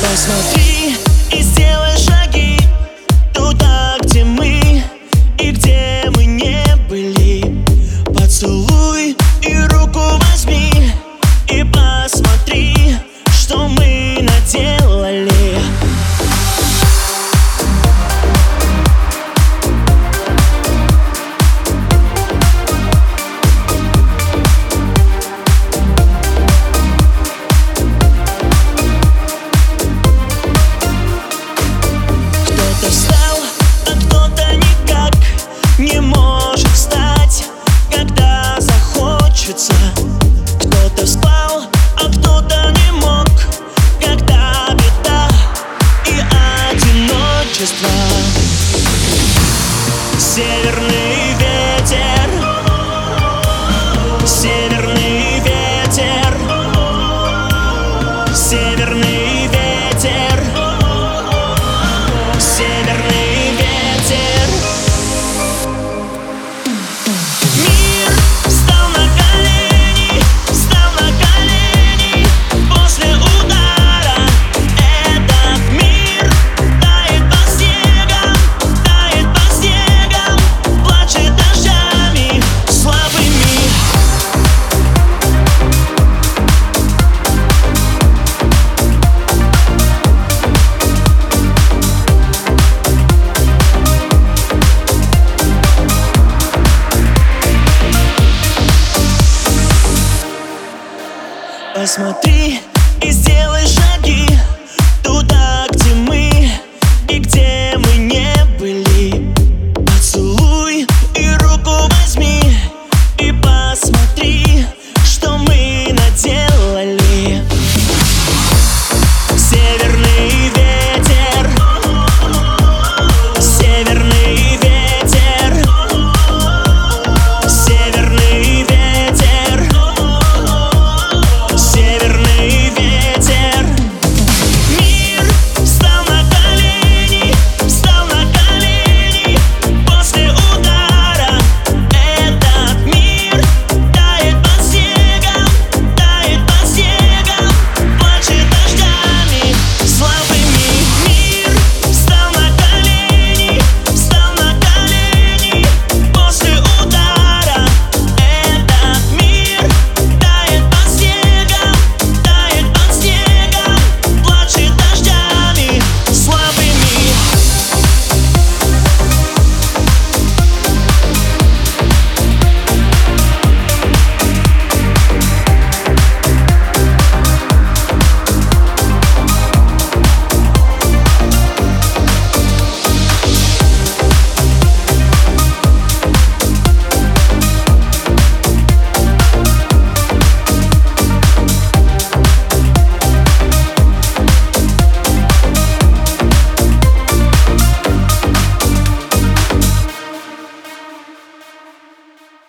Посмотри и сделай шаги туда, где мы и где мы не были. Поцелуй и руку возьми и посмотри, что мы наделали. Кто-то встал, а кто-то никак не может встать, когда захочется. Кто-то спал, а кто-то не мог, когда беда и одиночество. Северный ветер, северный ветер, северный ветер, северный ветер. Мир встал на колени после удара. Этот мир тает по снегам, плачет дождями слабыми. Посмотри и сделай шаги